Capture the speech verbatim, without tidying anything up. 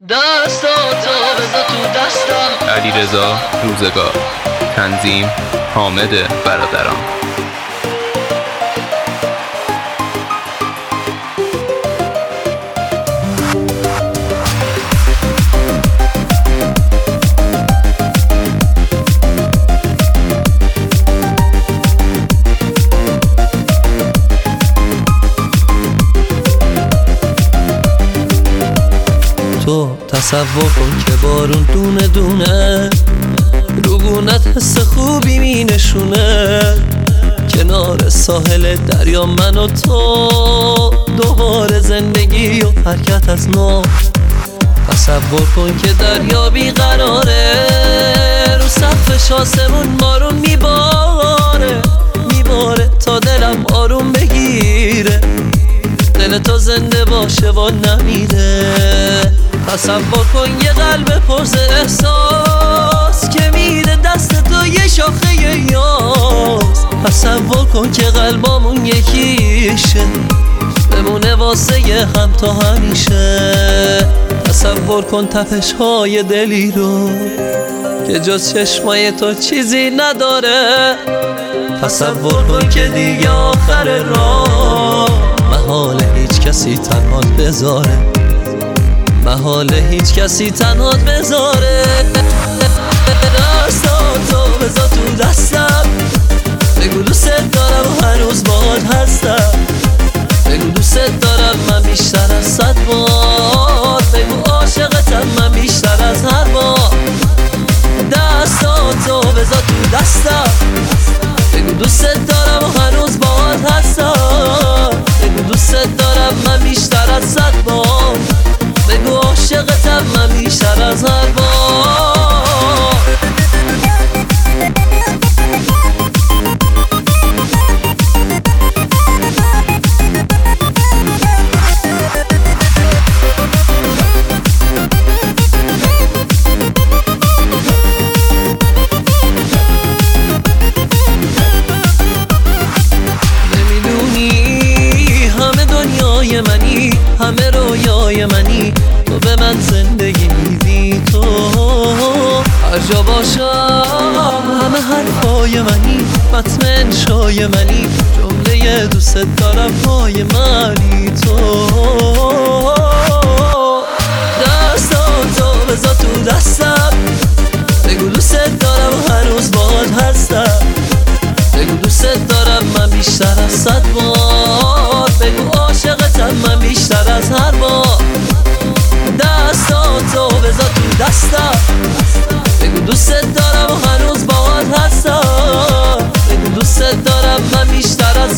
دستاتو بذار تو دستم. علیرضا روزگار. تنظیم حامد برادران. تو تصور کن که بارون دونه دونه روبونت حس خوبی می نشونه. کنار ساحل دریا من و تو دوباره زندگی و حرکت از نو. تصور کن که دریا بیقراره، رو سقفش آسمون بارون میباره میباره تا دلم آروم بگیره، دل تو زنده باشه و نمیره. تصور کن یه قلب پرز احساس که میره دست تو یه شاخه یاس. تصور کن که قلبامون یکیشه، بمونه واسه هم تا همیشه. تصور کن تپش های دلی رو که جز چشمای تو چیزی نداره. تصور کن که دیگه آخر راه محال هیچ کسی تنهات بذاره، محال هیچ کسی تنهات بذاره. دستاتو بذار تو دستم، بگو دوست دارم و هنوز باهات هستم. بگو دوست دارم من بیشتر از صد بار، بگو عاشقتم من بیشتر از هر بار. دستاتو بذار تو دستم، بگو دوست دارم و هنوز باهات هستم. بگو دوست دارم من بیشتر از صد بار، بگو عاشقتم من بیشتر از هر بار. منی همه رویای منی، تو به من زندگی میدی. تو هر جا باشم همه حرفای منی، متن انشای منی، جمله دوست دارم پای منی. تو دستاتو بذار تو دستم، بگو دوست دارم و هنوز باهات هستم. بگو دوست دارم من بیشتر از صد بار، بگو عاشقتم من بیشتر از هر بار. دستاتو بذار تو دستم، بگو دوست دارم و هنوز باهات هستم. بگو دوست دارم من بیشتر از